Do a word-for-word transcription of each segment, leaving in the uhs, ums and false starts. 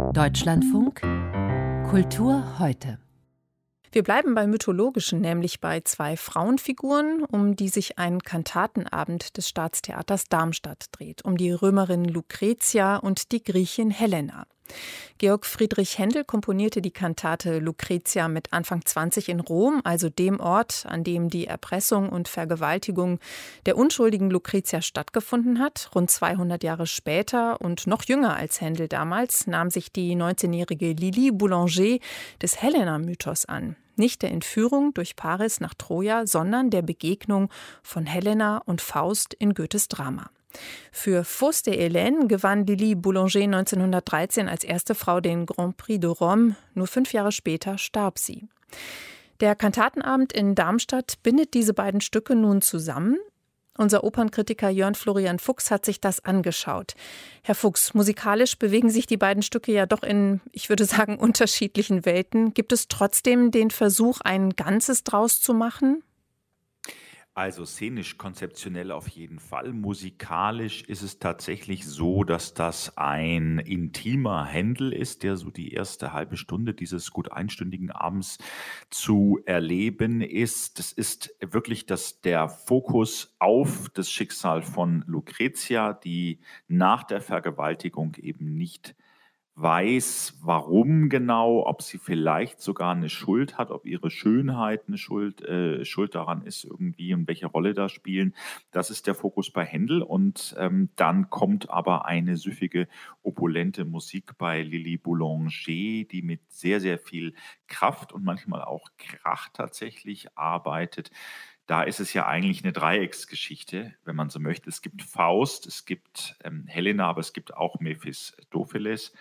Deutschlandfunk Kultur heute. Wir bleiben bei Mythologischen, nämlich bei zwei Frauenfiguren, um die sich ein Kantatenabend des Staatstheaters Darmstadt dreht, um die Römerin Lucretia und die Griechin Helena. Georg Friedrich Händel komponierte die Kantate Lucretia mit Anfang zwanzig in Rom, also dem Ort, an dem die Erpressung und Vergewaltigung der unschuldigen Lucretia stattgefunden hat. Rund zweihundert Jahre später und noch jünger als Händel damals nahm sich die neunzehnjährige Lili Boulanger des Helena-Mythos an. Nicht der Entführung durch Paris nach Troja, sondern der Begegnung von Helena und Faust in Goethes Drama. Für Faust et Hélène gewann Lili Boulanger neunzehnhundertdreizehn als erste Frau den Grand Prix de Rome. Nur fünf Jahre später starb sie. Der Kantatenabend in Darmstadt bindet diese beiden Stücke nun zusammen. Unser Opernkritiker Jörn Florian Fuchs hat sich das angeschaut. Herr Fuchs, musikalisch bewegen sich die beiden Stücke ja doch in, ich würde sagen, unterschiedlichen Welten. Gibt es trotzdem den Versuch, ein Ganzes draus zu machen? Also szenisch, konzeptionell auf jeden Fall. Musikalisch ist es tatsächlich so, dass das ein intimer Händel ist, der so die erste halbe Stunde dieses gut einstündigen Abends zu erleben ist. Das ist wirklich das, der Fokus auf das Schicksal von Lucretia, die nach der Vergewaltigung eben nicht weiß, warum genau, ob sie vielleicht sogar eine Schuld hat, ob ihre Schönheit eine Schuld, äh, Schuld daran ist irgendwie und welche Rolle da spielen. Das ist der Fokus bei Händel und ähm, dann kommt aber eine süffige, opulente Musik bei Lili Boulanger, die mit sehr, sehr viel Kraft und manchmal auch Krach tatsächlich arbeitet. Da ist es ja eigentlich eine Dreiecksgeschichte, wenn man so möchte. Es gibt Faust, es gibt ähm, Helena, aber es gibt auch Mephistopheles.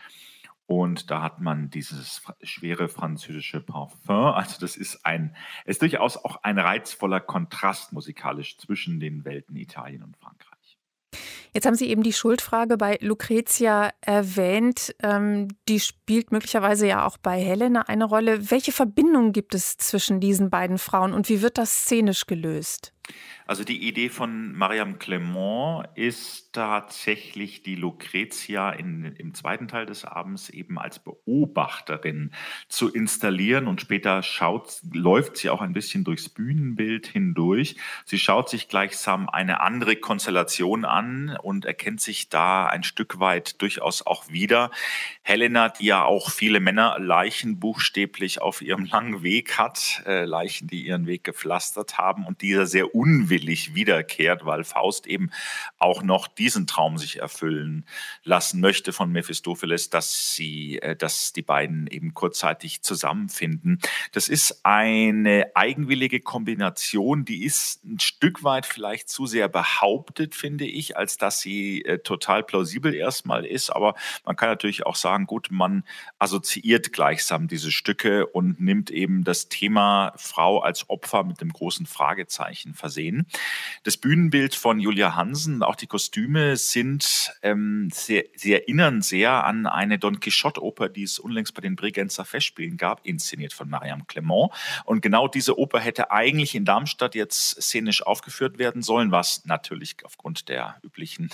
Und da hat man dieses schwere französische Parfum. Also das ist ein, ist durchaus auch ein reizvoller Kontrast musikalisch zwischen den Welten Italien und Frankreich. Jetzt haben Sie eben die Schuldfrage bei Lucretia erwähnt. Ähm, die spielt möglicherweise ja auch bei Helena eine Rolle. Welche Verbindung gibt es zwischen diesen beiden Frauen und wie wird das szenisch gelöst? Also die Idee von Mariam Clement ist tatsächlich die Lucretia in, im zweiten Teil des Abends eben als Beobachterin zu installieren und später schaut, läuft sie auch ein bisschen durchs Bühnenbild hindurch. Sie schaut sich gleichsam eine andere Konstellation an und erkennt sich da ein Stück weit durchaus auch wieder. Helena, die ja auch viele Männerleichen buchstäblich auf ihrem langen Weg hat, äh, Leichen, die ihren Weg gepflastert haben und dieser sehr unwillig wiederkehrt, weil Faust eben auch noch diesen Traum sich erfüllen lassen möchte von Mephistopheles, dass sie, dass die beiden eben kurzzeitig zusammenfinden. Das ist eine eigenwillige Kombination, die ist ein Stück weit vielleicht zu sehr behauptet, finde ich, als dass sie äh, total plausibel erstmal ist. Aber man kann natürlich auch sagen, gut, man assoziiert gleichsam diese Stücke und nimmt eben das Thema Frau als Opfer mit dem großen Fragezeichen versehen. Das Bühnenbild von Julia Hansen, auch die Kostüme sind, ähm, sehr, sie erinnern sehr an eine Don Quixote-Oper, die es unlängst bei den Bregenzer Festspielen gab, inszeniert von Mariam Clement. Und genau diese Oper hätte eigentlich in Darmstadt jetzt szenisch aufgeführt werden sollen, was natürlich aufgrund der üblichen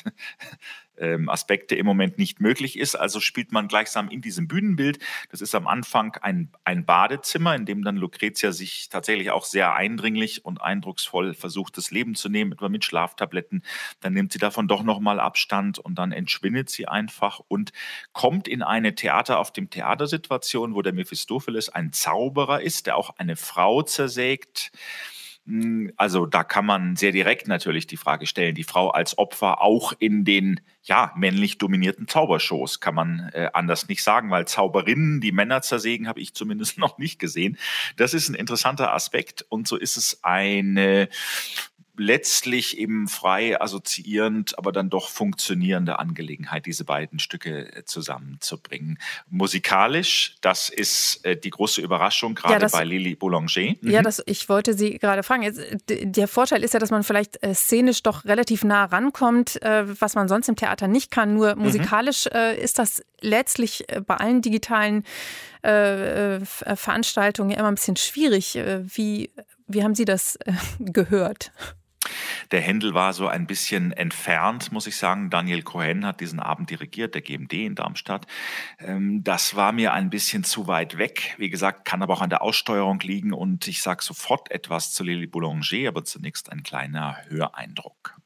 ähm, Aspekte im Moment nicht möglich ist. Also spielt man gleichsam in diesem Bühnenbild. Das ist am Anfang ein, ein Badezimmer, in dem dann Lucretia sich tatsächlich auch sehr eindringlich und eindrucksvoll versucht, das Leben zu nehmen, etwa mit Schlaftabletten. Dann nimmt sie davon doch nochmal Abstand und dann entschwindet sie einfach und kommt in eine Theater auf dem Theatersituation, wo der Mephistopheles ein Zauberer ist, der auch eine Frau zersägt. Also da kann man sehr direkt natürlich die Frage stellen, die Frau als Opfer auch in den ja männlich dominierten Zaubershows, kann man äh, anders nicht sagen, weil Zauberinnen, die Männer zersägen, habe ich zumindest noch nicht gesehen. Das ist ein interessanter Aspekt und so ist es eine letztlich eben frei assoziierend, aber dann doch funktionierende Angelegenheit, diese beiden Stücke zusammenzubringen. Musikalisch, das ist äh, die große Überraschung, gerade ja, das, bei Lili Boulanger. Mhm. Ja, das, ich wollte Sie gerade fragen. Jetzt, der Vorteil ist ja, dass man vielleicht äh, szenisch doch relativ nah rankommt, äh, was man sonst im Theater nicht kann. Nur musikalisch mhm. äh, ist das letztlich äh, bei allen digitalen äh, äh, Veranstaltungen ja immer ein bisschen schwierig. Äh, wie, wie haben Sie das äh, gehört? Der Händel war so ein bisschen entfernt, muss ich sagen. Daniel Cohen hat diesen Abend dirigiert, der G M D in Darmstadt. Ähm, das war mir ein bisschen zu weit weg. Wie gesagt, kann aber auch an der Aussteuerung liegen und ich sage sofort etwas zu Lili Boulanger, aber zunächst ein kleiner Höreindruck.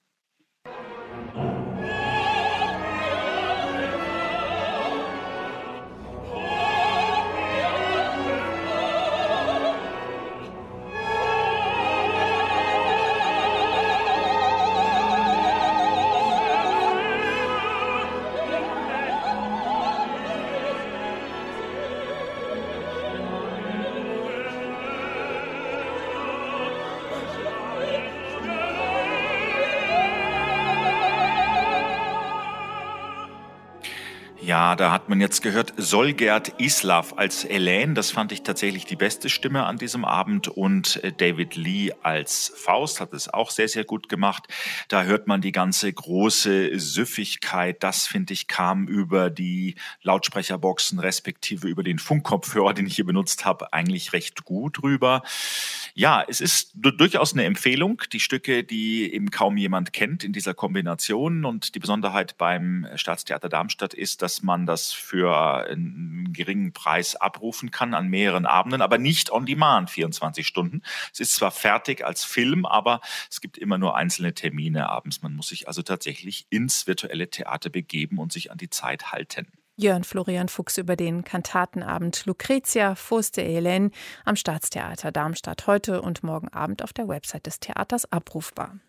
Ja, da hat man jetzt gehört, Solgerd Islav als Elaine, das fand ich tatsächlich die beste Stimme an diesem Abend und David Lee als Faust hat es auch sehr, sehr gut gemacht. Da hört man die ganze große Süffigkeit, das finde ich kam über die Lautsprecherboxen respektive über den Funkkopfhörer, den ich hier benutzt habe, eigentlich recht gut rüber. Ja, es ist du- durchaus eine Empfehlung, die Stücke, die eben kaum jemand kennt in dieser Kombination und die Besonderheit beim Staatstheater Darmstadt ist, dass man das für einen geringen Preis abrufen kann an mehreren Abenden, aber nicht on demand vierundzwanzig Stunden. Es ist zwar fertig als Film, aber es gibt immer nur einzelne Termine abends. Man muss sich also tatsächlich ins virtuelle Theater begeben und sich an die Zeit halten. Jörn Florian Fuchs über den Kantatenabend Lucretia, Faust et Hélène am Staatstheater Darmstadt heute und morgen Abend auf der Website des Theaters abrufbar.